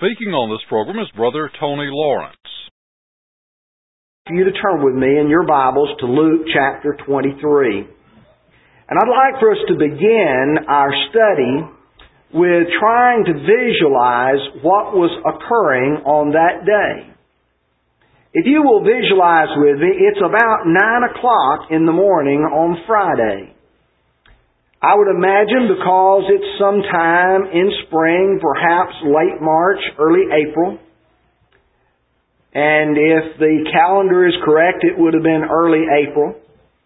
Speaking on this program is Brother Tony Lawrence. For you to turn with me in your Bibles to Luke chapter 23. And I'd like for us to begin our study with trying to visualize what was occurring on that day. If you will visualize with me, it's about 9 o'clock in the morning on Friday. I would imagine because it's sometime in spring, perhaps late March, early April. And if the calendar is correct, it would have been early April.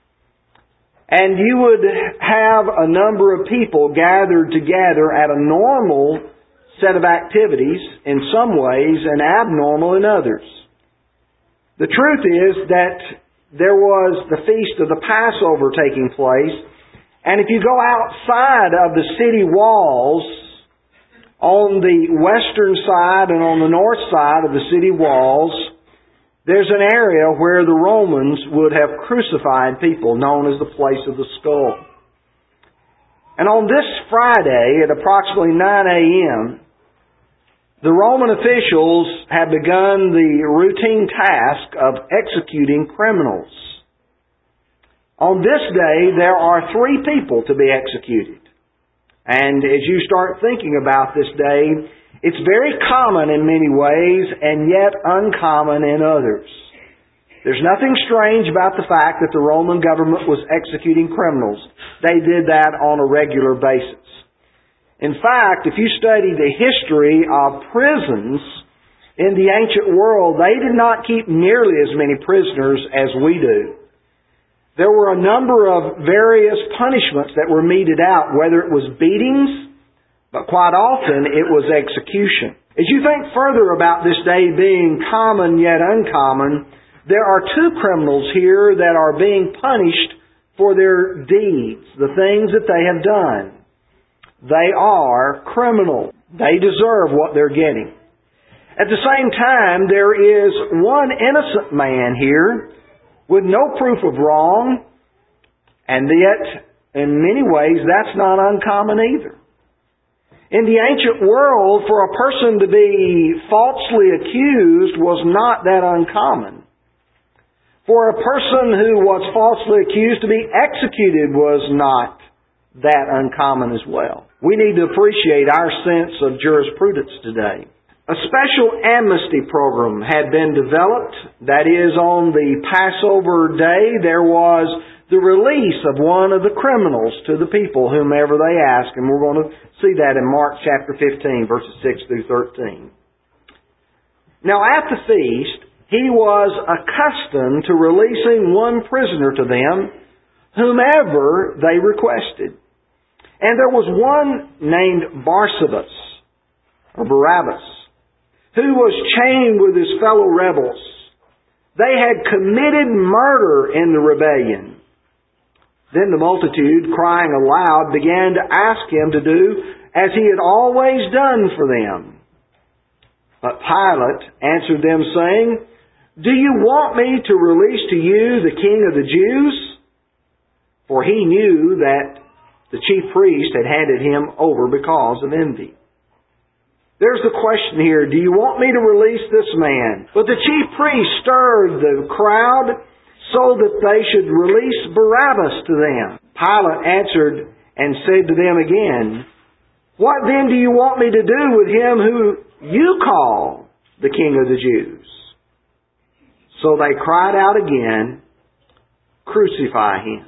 And you would have a number of people gathered together at a normal set of activities in some ways and abnormal in others. The truth is that there was the feast of the Passover taking place. And if you go outside of the city walls, on the western side and on the north side of the city walls, there's an area where the Romans would have crucified people, known as the place of the skull. And on this Friday at approximately 9 a.m., the Roman officials had begun the routine task of executing criminals. On this day, there are 3 people to be executed. And as you start thinking about this day, it's very common in many ways and yet uncommon in others. There's nothing strange about the fact that the Roman government was executing criminals. They did that on a regular basis. In fact, if you study the history of prisons in the ancient world, they did not keep nearly as many prisoners as we do. There were a number of various punishments that were meted out, whether it was beatings, but quite often it was execution. As you think further about this day being common yet uncommon, there are 2 criminals here that are being punished for their deeds, the things that they have done. They are criminal. They deserve what they're getting. At the same time, there is one innocent man here with no proof of wrong, and yet, in many ways, that's not uncommon either. In the ancient world, for a person to be falsely accused was not that uncommon. For a person who was falsely accused to be executed was not that uncommon as well. We need to appreciate our sense of jurisprudence today. A special amnesty program had been developed. That is, on the Passover day, there was the release of one of the criminals to the people, whomever they ask. And we're going to see that in Mark chapter 15, verses 6 through 13. Now, at the feast, he was accustomed to releasing one prisoner to them, whomever they requested. And there was one named Barsabas, or Barabbas, who was chained with his fellow rebels. They had committed murder in the rebellion. Then the multitude, crying aloud, began to ask him to do as he had always done for them. But Pilate answered them, saying, "Do you want me to release to you the King of the Jews?" For he knew that the chief priest had handed him over because of envy. There's the question here, do you want me to release this man? But the chief priest stirred the crowd so that they should release Barabbas to them. Pilate answered and said to them again, "What then do you want me to do with him who you call the King of the Jews?" So they cried out again, "Crucify him."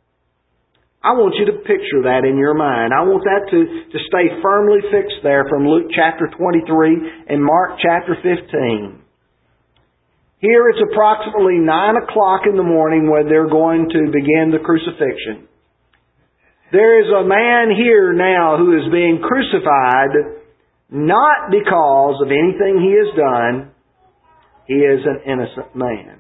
I want you to picture that in your mind. I want that to stay firmly fixed there from Luke chapter 23 and Mark chapter 15. Here it's approximately 9 o'clock in the morning when they're going to begin the crucifixion. There is a man here now who is being crucified not because of anything he has done. He is an innocent man.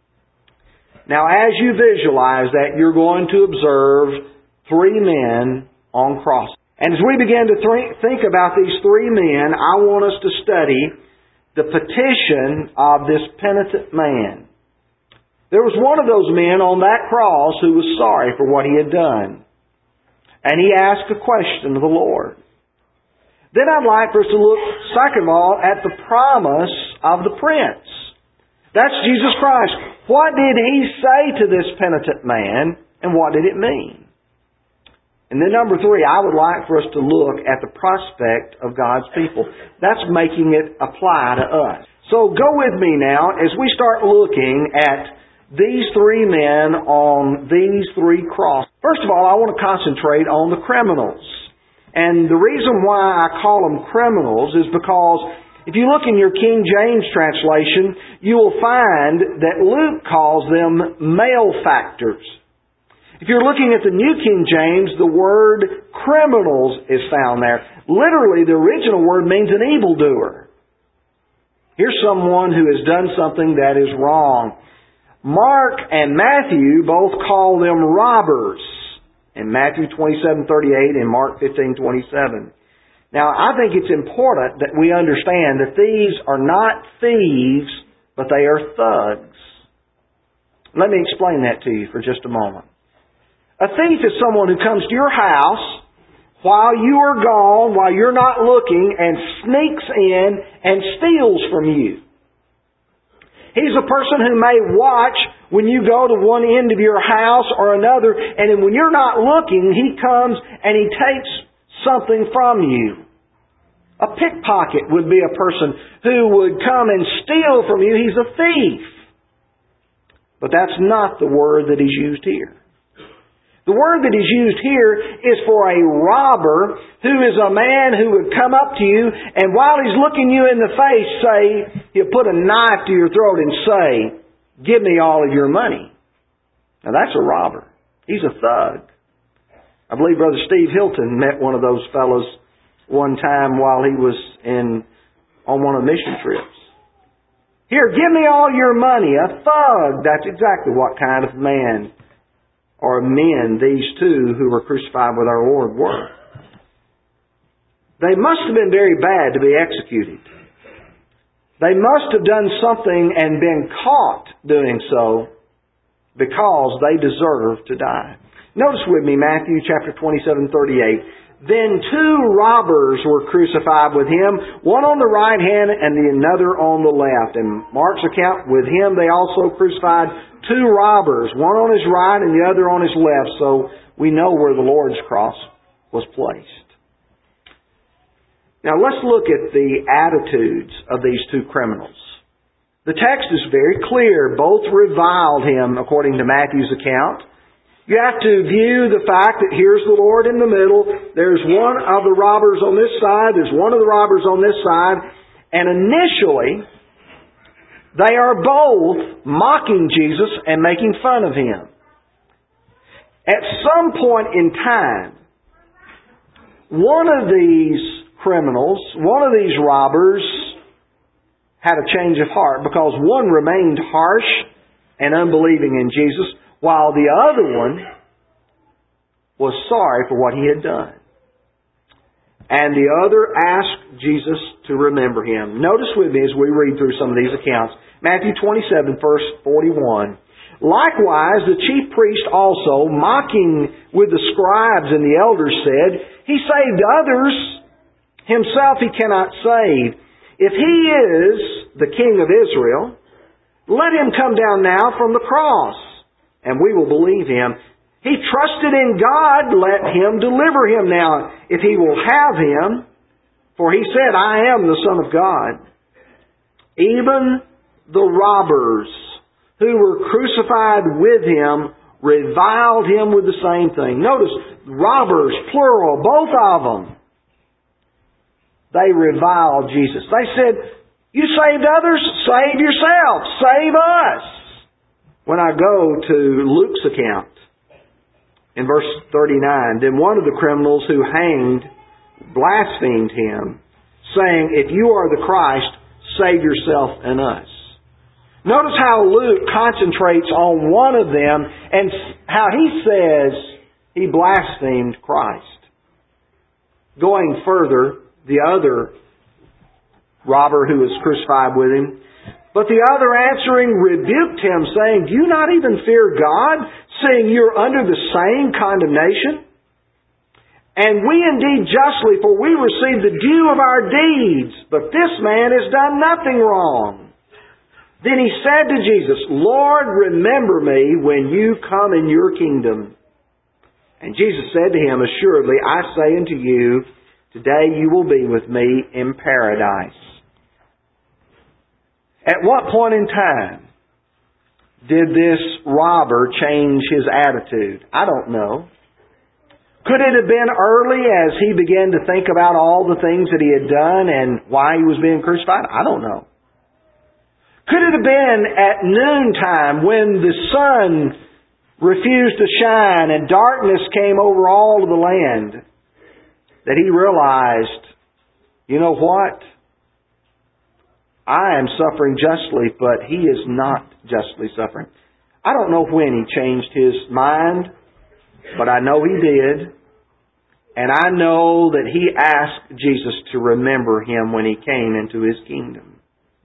Now, as you visualize that, you're going to observe 3 men on crosses. And as we begin to think about these 3 men, I want us to study the petition of this penitent man. There was one of those men on that cross who was sorry for what he had done. And he asked a question of the Lord. Then I'd like for us to look, second of all, at the promise of the Prince. That's Jesus Christ. What did He say to this penitent man, and what did it mean? And then number three, I would like for us to look at the prospect of God's people. That's making it apply to us. So go with me now as we start looking at these three men on these three crosses. First of all, I want to concentrate on the criminals. And the reason why I call them criminals is because if you look in your King James translation, you will find that Luke calls them malefactors. If you're looking at the New King James, the word criminals is found there. Literally, the original word means an evildoer. Here's someone who has done something that is wrong. Mark and Matthew both call them robbers. In Matthew 27:38 and Mark 15:27. Now, I think it's important that we understand that these are not thieves, but they are thugs. Let me explain that to you for just a moment. A thief is someone who comes to your house while you are gone, while you're not looking, and sneaks in and steals from you. He's a person who may watch when you go to one end of your house or another, and then when you're not looking, he comes and he takes something from you. A pickpocket would be a person who would come and steal from you. He's a thief. But that's not the word that is used here. The word that is used here is for a robber, who is a man who would come up to you and while he's looking you in the face say, he'll put a knife to your throat and say, "Give me all of your money." Now that's a robber. He's a thug. I believe Brother Steve Hilton met one of those fellows one time while he was on one of the mission trips. "Here, give me all your money." A thug. That's exactly what kind of man or men these two who were crucified with our Lord were. They must have been very bad to be executed. They must have done something and been caught doing so because they deserved to die. Notice with me Matthew chapter 27:38. Then two robbers were crucified with him, one on the right hand and the another on the left. In Mark's account, with him they also crucified two robbers, one on his right and the other on his left. So we know where the Lord's cross was placed. Now let's look at the attitudes of these two criminals. The text is very clear. Both reviled him according to Matthew's account. You have to view the fact that here's the Lord in the middle. There's one of the robbers on this side. There's one of the robbers on this side. And initially, they are both mocking Jesus and making fun of Him. At some point in time, one of these criminals, one of these robbers, had a change of heart because one remained harsh and unbelieving in Jesus, while the other one was sorry for what he had done. And the other asked Jesus to remember him. Notice with me as we read through some of these accounts. Matthew 27, verse 41. Likewise, the chief priest also, mocking with the scribes and the elders, said, "He saved others, himself he cannot save. If he is the King of Israel, let him come down now from the cross, and we will believe him. He trusted in God, let him deliver him now, if he will have him. For he said, I am the Son of God." Even the robbers who were crucified with him reviled him with the same thing. Notice, robbers, plural, both of them. They reviled Jesus. They said, "You saved others, save yourself, save us." When I go to Luke's account, in verse 39, then one of the criminals who hanged blasphemed him, saying, "If you are the Christ, save yourself and us." Notice how Luke concentrates on one of them and how he says he blasphemed Christ. Going further, the other robber who was crucified with him, but the other answering rebuked him, saying, "Do you not even fear God, seeing you're under the same condemnation?" And we indeed justly, for we receive the due of our deeds. But this man has done nothing wrong. Then he said to Jesus, Lord, remember me when you come in your kingdom. And Jesus said to him, Assuredly, I say unto you, today you will be with me in paradise. At what point in time did this robber change his attitude? I don't know. Could it have been early as he began to think about all the things that he had done and why he was being crucified? I don't know. Could it have been at noontime when the sun refused to shine and darkness came over all of the land that he realized, you know what? I am suffering justly, but he is not justly suffering. I don't know when he changed his mind, but I know he did. And I know that he asked Jesus to remember him when he came into his kingdom.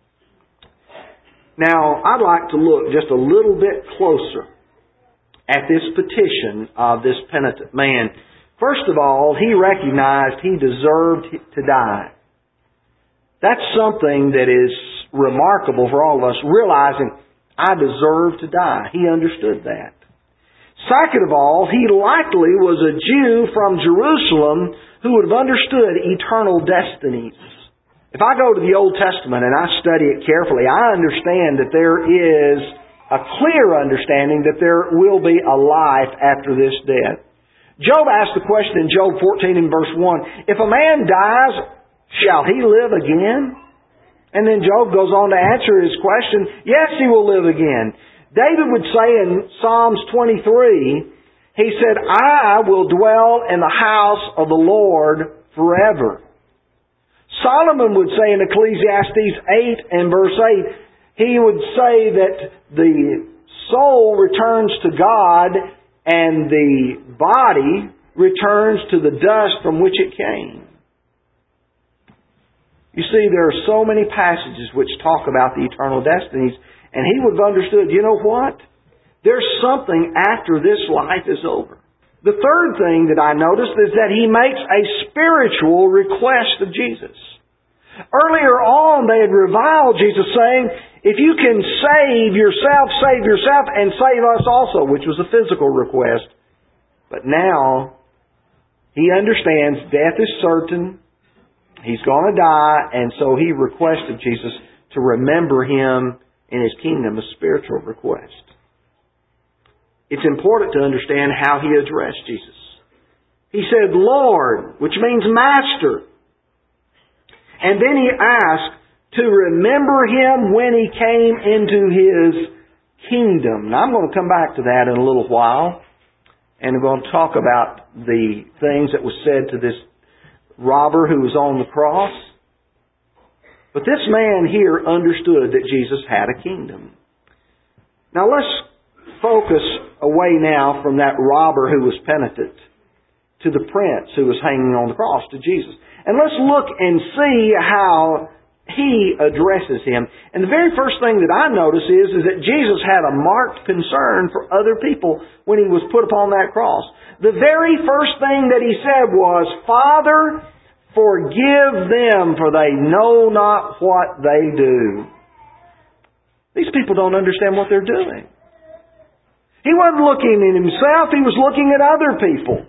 Now, I'd like to look just a little bit closer at this petition of this penitent man. First of all, he recognized he deserved to die. That's something that is remarkable for all of us, realizing I deserve to die. He understood that. Second of all, he likely was a Jew from Jerusalem who would have understood eternal destinies. If I go to the Old Testament and I study it carefully, I understand that there is a clear understanding that there will be a life after this death. Job asked the question in Job 14 and verse 1, if a man dies, shall he live again? And then Job goes on to answer his question, yes, he will live again. David would say in Psalms 23, he said, I will dwell in the house of the Lord forever. Solomon would say in Ecclesiastes 8 and verse 8, he would say that the soul returns to God and the body returns to the dust from which it came. You see, there are so many passages which talk about the eternal destinies, and he would have understood, you know what? There's something after this life is over. The third thing that I noticed is that he makes a spiritual request of Jesus. Earlier on, they had reviled Jesus, saying, if you can save yourself and save us also, which was a physical request. But now, he understands death is certain. He's going to die, and so he requested Jesus to remember him in his kingdom, a spiritual request. It's important to understand how he addressed Jesus. He said, Lord, which means Master. And then he asked to remember him when he came into his kingdom. Now I'm going to come back to that in a little while. And we're going to talk about the things that was said to this robber who was on the cross. But this man here understood that Jesus had a kingdom. Now let's focus away now from that robber who was penitent to the prince who was hanging on the cross, to Jesus. And let's look and see how he addresses him. And the very first thing that I notice is that Jesus had a marked concern for other people when he was put upon that cross. The very first thing that he said was, Father, forgive them, for they know not what they do. These people don't understand what they're doing. He wasn't looking at himself, he was looking at other people.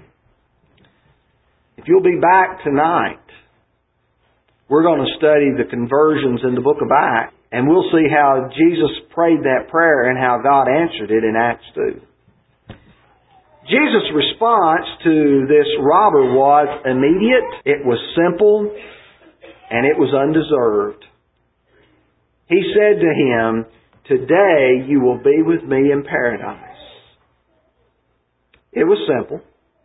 If you'll be back tonight, we're going to study the conversions in the book of Acts, and we'll see how Jesus prayed that prayer and how God answered it in Acts 2. Jesus' response to this robber was immediate, it was simple, and it was undeserved. He said to him, today you will be with me in paradise. It was simple.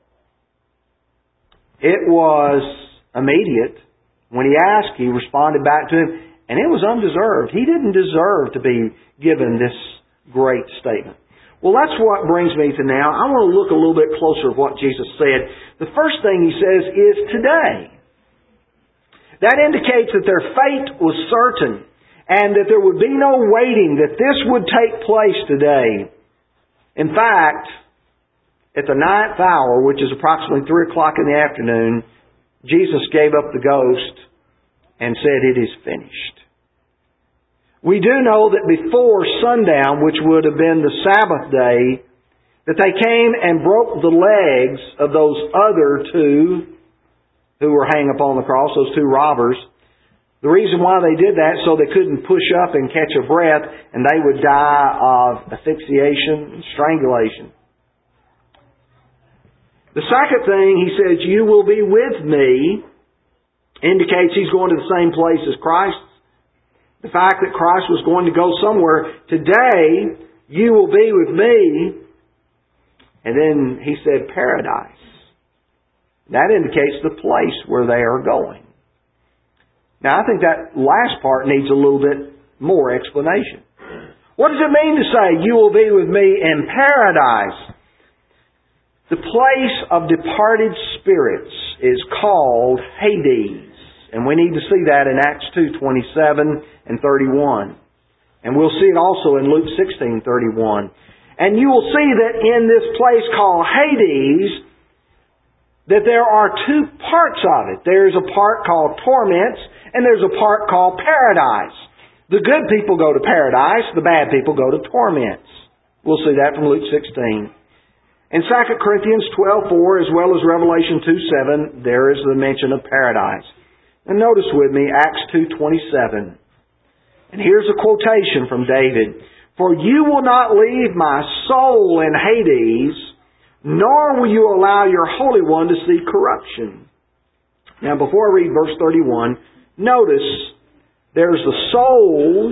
It was immediate. When he asked, he responded back to him, and it was undeserved. He didn't deserve to be given this great statement. Well, that's what brings me to now. I want to look a little bit closer at what Jesus said. The first thing he says is today. That indicates that their fate was certain and that there would be no waiting, that this would take place today. In fact, at the 9th hour, which is approximately 3 o'clock in the afternoon, Jesus gave up the ghost and said, "It is finished." We do know that before sundown, which would have been the Sabbath day, that they came and broke the legs of those other two who were hanging upon the cross, those two robbers. The reason why they did that, so they couldn't push up and catch a breath, and they would die of asphyxiation and strangulation. The second thing, he says, "You will be with me," indicates he's going to the same place as Christ. The fact that Christ was going to go somewhere. "Today, you will be with me." And then he said, "Paradise." That indicates the place where they are going. Now, I think that last part needs a little bit more explanation. What does it mean to say, "You will be with me in paradise"? The place of departed spirits is called Hades. And we need to see that in Acts 2:27 and 31. And we'll see it also in Luke 16:31. And you will see that in this place called Hades, that there are two parts of it. There's a part called torments, and there's a part called paradise. The good people go to paradise, the bad people go to torments. We'll see that from Luke 16. In 2 Corinthians 12:4, as well as Revelation 2:7, there is the mention of paradise. And notice with me Acts 2:27. And here's a quotation from David. "For you will not leave my soul in Hades, nor will you allow your Holy One to see corruption." Now, before I read verse 31, notice there's the soul,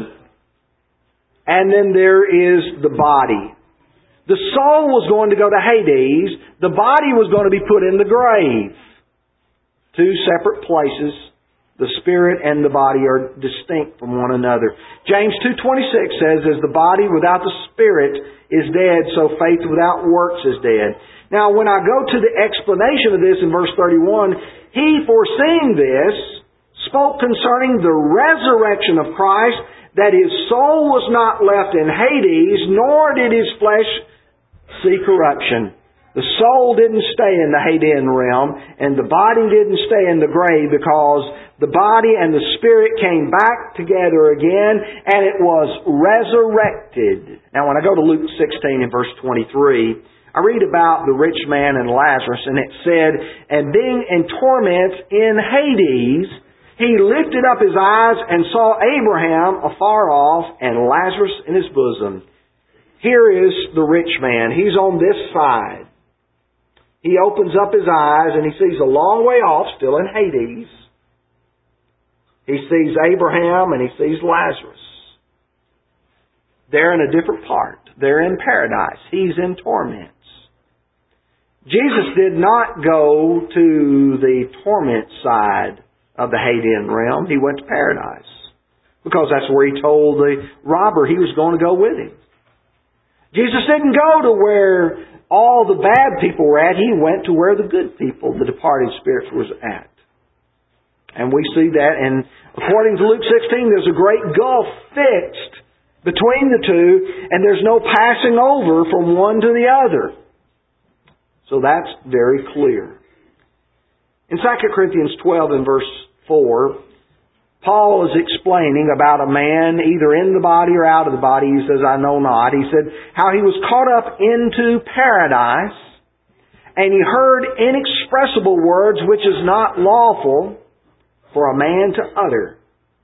and then there is the body. The soul was going to go to Hades. The body was going to be put in the grave. Two separate places. The spirit and the body are distinct from one another. James 2:26 says, "As the body without the spirit is dead, so faith without works is dead." Now, when I go to the explanation of this in verse 31, he, foreseeing this, spoke concerning the resurrection of Christ, that his soul was not left in Hades, nor did his flesh see corruption. The soul didn't stay in the Hadean realm, and the body didn't stay in the grave, because the body and the spirit came back together again, and it was resurrected. Now, when I go to Luke 16 and verse 23, I read about the rich man and Lazarus, and it said, "And being in torment in Hades, he lifted up his eyes and saw Abraham afar off and Lazarus in his bosom." Here is the rich man. He's on this side. He opens up his eyes and he sees a long way off, still in Hades. He sees Abraham and he sees Lazarus. They're in a different part. They're in paradise. He's in torments. Jesus did not go to the torment side of the Hadean realm. He went to paradise, because that's where he told the robber he was going to go with him. Jesus didn't go to where all the bad people were at. He went to where the good people, the departed spirits, was at. And we see that, and according to Luke 16, there's a great gulf fixed between the two, and there's no passing over from one to the other. So that's very clear. In 2 Corinthians 12 and verse 4, Paul is explaining about a man either in the body or out of the body. He says, "I know not." He said how he was caught up into paradise, and he heard inexpressible words which is not lawful for a man to utter.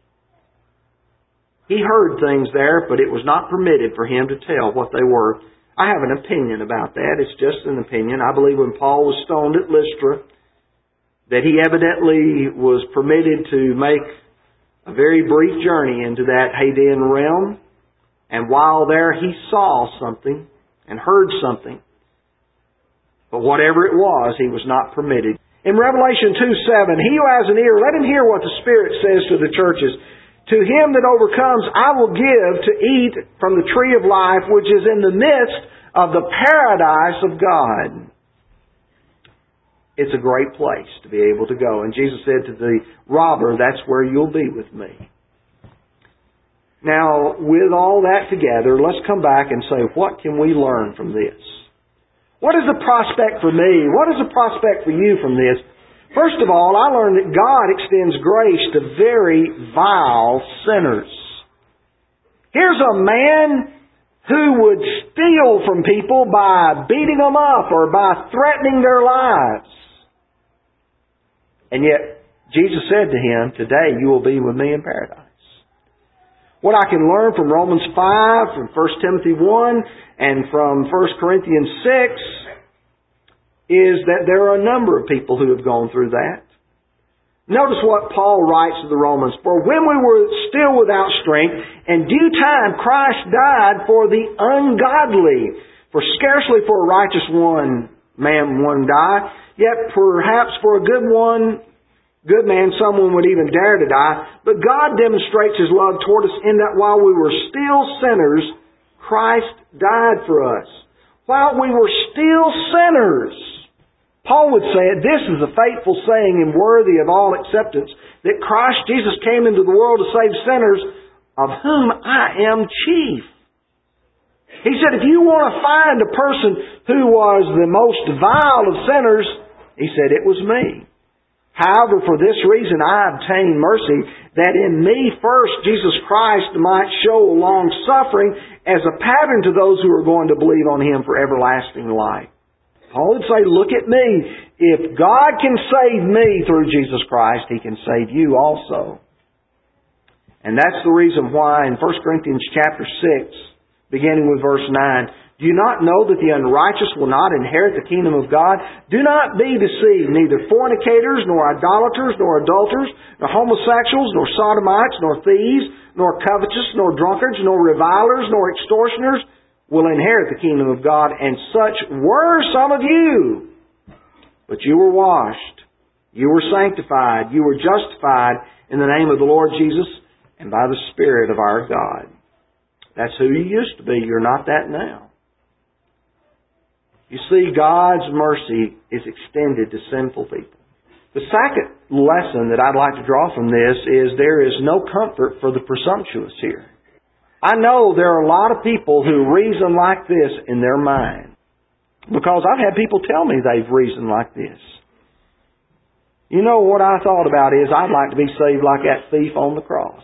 He heard things there, but it was not permitted for him to tell what they were. I have an opinion about that. It's just an opinion. I believe when Paul was stoned at Lystra, that he evidently was permitted to make a very brief journey into that Hadean realm. And while there, he saw something and heard something. But whatever it was, he was not permitted. In Revelation 2:7, "He who has an ear, let him hear what the Spirit says to the churches. To him that overcomes, I will give to eat from the tree of life, which is in the midst of the paradise of God." It's a great place to be able to go. And Jesus said to the robber, "That's where you'll be with me." Now, with all that together, let's come back and say, what can we learn from this? What is the prospect for me? What is the prospect for you from this? First of all, I learned that God extends grace to very vile sinners. Here's a man who would steal from people by beating them up or by threatening their lives. And yet, Jesus said to him, "Today you will be with me in paradise." What I can learn from Romans 5, from 1 Timothy 1, and from 1 Corinthians 6 is that there are a number of people who have gone through that. Notice what Paul writes to the Romans. "For when we were still without strength, in due time Christ died for the ungodly. For scarcely for a righteous man one die, yet perhaps for a good man someone would even dare to die. But God demonstrates His love toward us in that while we were still sinners, Christ died for us." While we were still sinners. Paul would say it, this is a faithful saying and worthy of all acceptance, that Christ Jesus came into the world to save sinners, of whom I am chief. He said, if you want to find a person who was the most vile of sinners, he said, it was me. However, for this reason I obtained mercy, that in me first Jesus Christ might show long suffering as a pattern to those who are going to believe on Him for everlasting life. Paul would say, look at me. If God can save me through Jesus Christ, He can save you also. And that's the reason why in 1 Corinthians chapter 6, beginning with verse 9, "Do you not know that the unrighteous will not inherit the kingdom of God? Do not be deceived, neither fornicators, nor idolaters, nor adulterers, nor homosexuals, nor sodomites, nor thieves, nor covetous, nor drunkards, nor revilers, nor extortioners will inherit the kingdom of God. And such were some of you. But you were washed, you were sanctified, you were justified in the name of the Lord Jesus and by the Spirit of our God." That's who you used to be. You're not that now. You see, God's mercy is extended to sinful people. The second lesson that I'd like to draw from this is there is no comfort for the presumptuous here. I know there are a lot of people who reason like this in their mind. Because I've had people tell me they've reasoned like this. You know what I thought about is I'd like to be saved like that thief on the cross.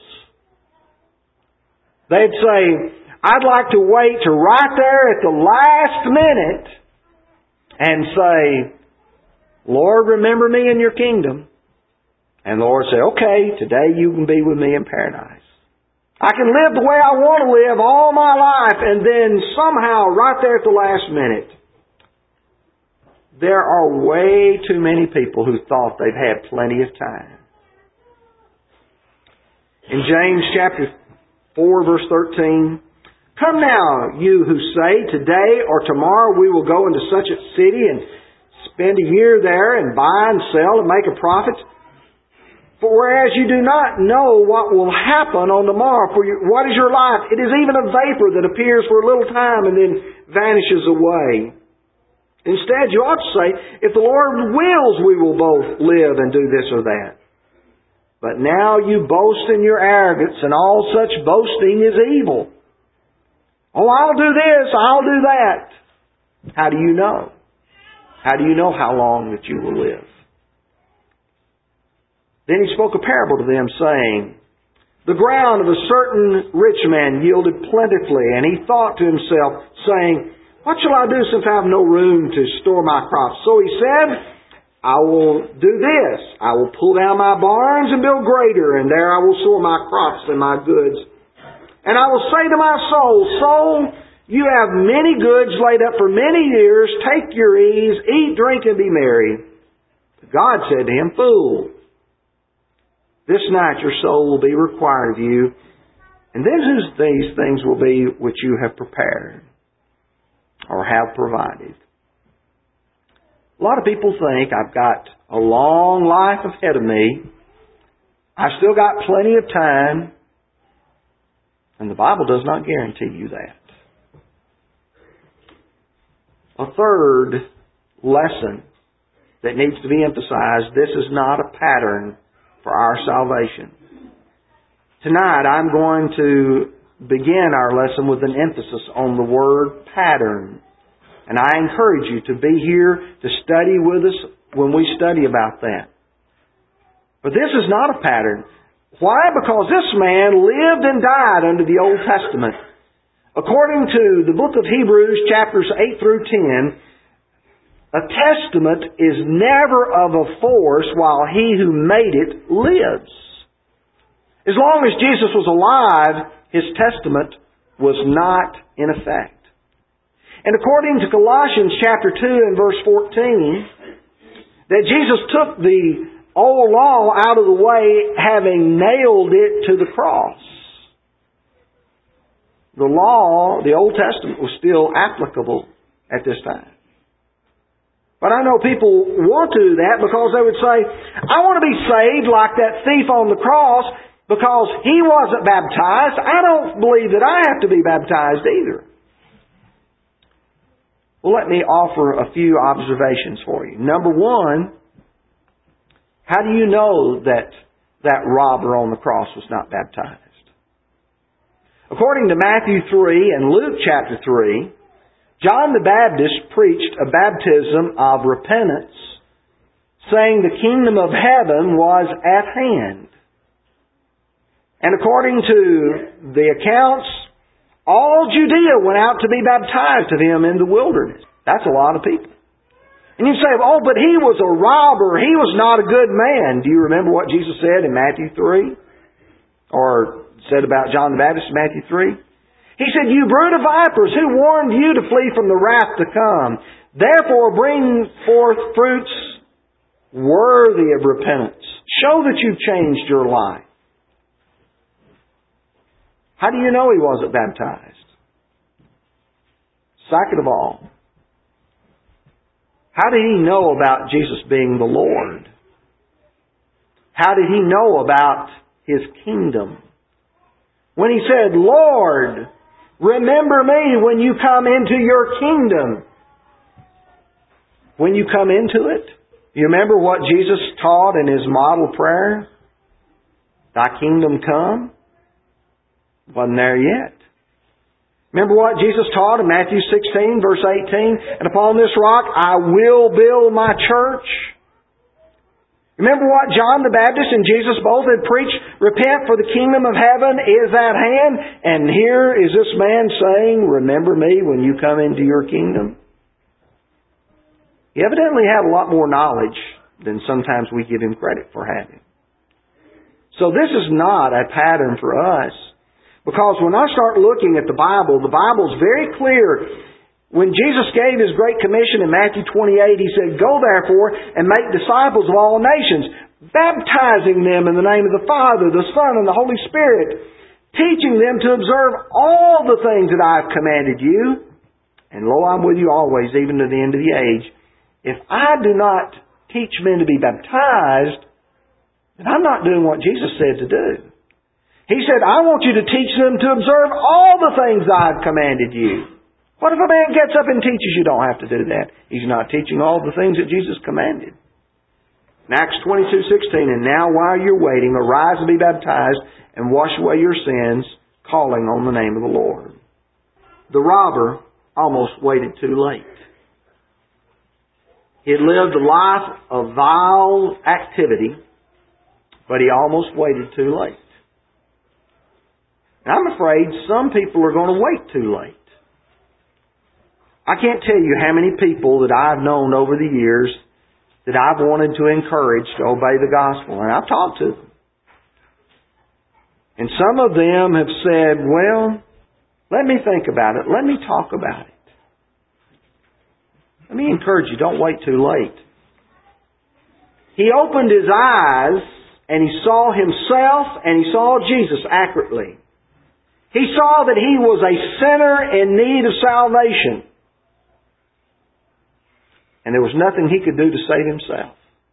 They'd say, I'd like to wait to right there at the last minute and say, "Lord, remember me in your kingdom." And the Lord say, "Okay, today you can be with me in paradise. I can live the way I want to live all my life," and then somehow right there at the last minute, there are way too many people who thought they've had plenty of time. In James chapter 4 verse 13, "Come now, you who say, today or tomorrow we will go into such a city and spend a year there and buy and sell and make a profit. For whereas you do not know what will happen on the morrow, what is your life? It is even a vapor that appears for a little time and then vanishes away. Instead, you ought to say, if the Lord wills, we will both live and do this or that. But now you boast in your arrogance, and all such boasting is evil. Oh, I'll do this, I'll do that." How do you know? How do you know how long that you will live? Then he spoke a parable to them, saying, "The ground of a certain rich man yielded plentifully, and he thought to himself, saying, what shall I do since I have no room to store my crops? So he said, I will do this. I will pull down my barns and build greater, and there I will store my crops and my goods. And I will say to my soul, soul, you have many goods laid up for many years. Take your ease, eat, drink, and be merry." God said to him, "Fool, this night your soul will be required of you, and then whose these things will be which you have prepared or have provided?" A lot of people think I've got a long life ahead of me. I've still got plenty of time. And the Bible does not guarantee you that. A third lesson that needs to be emphasized, this is not a pattern for our salvation. Tonight I'm going to begin our lesson with an emphasis on the word pattern. And I encourage you to be here to study with us when we study about that. But this is not a pattern. Why? Because this man lived and died under the Old Testament. According to the book of Hebrews, chapters 8 through 10, a testament is never of a force while he who made it lives. As long as Jesus was alive, his testament was not in effect. And according to Colossians chapter 2 and verse 14, that Jesus took the old law out of the way, having nailed it to the cross. The law, the Old Testament, was still applicable at this time. But I know people want to do that because they would say, I want to be saved like that thief on the cross because he wasn't baptized. I don't believe that I have to be baptized either. Well, let me offer a few observations for you. Number one, how do you know that that robber on the cross was not baptized? According to Matthew 3 and Luke chapter 3, John the Baptist preached a baptism of repentance, saying the kingdom of heaven was at hand. And according to the accounts, all Judea went out to be baptized of him in the wilderness. That's a lot of people. And you say, oh, but he was a robber. He was not a good man. Do you remember what Jesus said in Matthew 3? Or said about John the Baptist in Matthew 3? He said, you brood of vipers, who warned you to flee from the wrath to come? Therefore bring forth fruits worthy of repentance. Show that you've changed your life. How do you know he wasn't baptized? Second of all, how did he know about Jesus being the Lord? How did he know about his kingdom? When he said, Lord, remember me when you come into your kingdom. When you come into it, you remember what Jesus taught in his model prayer? Thy kingdom come. Wasn't there yet. Remember what Jesus taught in Matthew 16, verse 18? And upon this rock I will build my church. Remember what John the Baptist and Jesus both had preached? Repent, for the kingdom of heaven is at hand. And here is this man saying, remember me when you come into your kingdom. He evidently had a lot more knowledge than sometimes we give him credit for having. So this is not a pattern for us. Because when I start looking at the Bible's very clear. When Jesus gave His Great Commission in Matthew 28, He said, go therefore and make disciples of all nations, baptizing them in the name of the Father, the Son, and the Holy Spirit, teaching them to observe all the things that I have commanded you. And lo, I'm with you always, even to the end of the age. If I do not teach men to be baptized, then I'm not doing what Jesus said to do. He said, I want you to teach them to observe all the things I've commanded you. What if a man gets up and teaches you don't have to do that? He's not teaching all the things that Jesus commanded. In Acts 22:16, and now while you're waiting, arise and be baptized and wash away your sins, calling on the name of the Lord. The robber almost waited too late. He had lived a life of vile activity, but he almost waited too late. And I'm afraid some people are going to wait too late. I can't tell you how many people that I've known over the years that I've wanted to encourage to obey the gospel. And I've talked to them. And some of them have said, well, let me think about it. Let me talk about it. Let me encourage you, don't wait too late. He opened his eyes and he saw himself and he saw Jesus accurately. He saw that he was a sinner in need of salvation. And there was nothing he could do to save himself.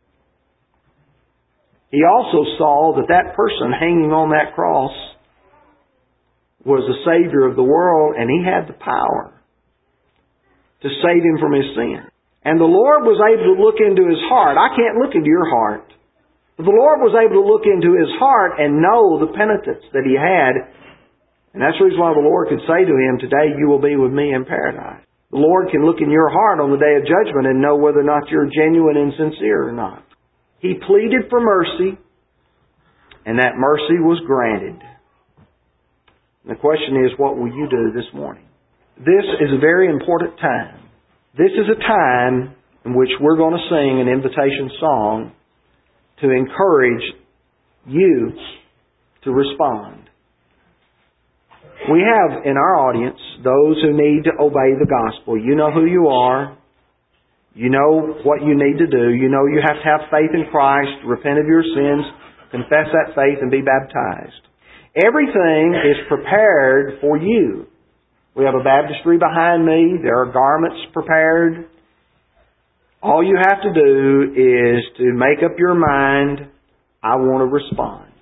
He also saw that that person hanging on that cross was the Savior of the world, and he had the power to save him from his sin. And the Lord was able to look into his heart. I can't look into your heart. But the Lord was able to look into his heart and know the penitence that he had. And that's the reason why the Lord could say to him, today you will be with me in paradise. The Lord can look in your heart on the day of judgment and know whether or not you're genuine and sincere or not. He pleaded for mercy, and that mercy was granted. And the question is, what will you do this morning? This is a very important time. This is a time in which we're going to sing an invitation song to encourage you to respond. We have in our audience those who need to obey the gospel. You know who you are. You know what you need to do. You know you have to have faith in Christ, repent of your sins, confess that faith, and be baptized. Everything is prepared for you. We have a baptistry behind me. There are garments prepared. All you have to do is to make up your mind, I want to respond.